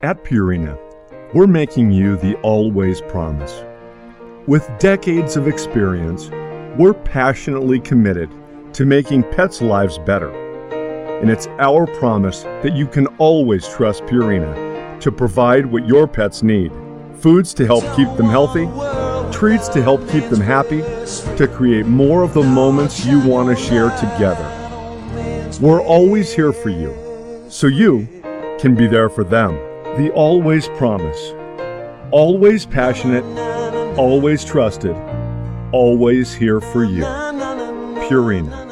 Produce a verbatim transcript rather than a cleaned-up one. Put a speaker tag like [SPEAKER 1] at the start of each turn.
[SPEAKER 1] At Purina, we're making you the always promise. With decades of experience, we're passionately committed to making pets' lives better. And it's our promise that you can always trust Purina to provide what your pets need. Foods to help keep them healthy, treats to help keep them happy, to create more of the moments you want to share together. We're always here for you, so you can be there for them. The always promise. Always passionate, always trusted, always here for you. Purina.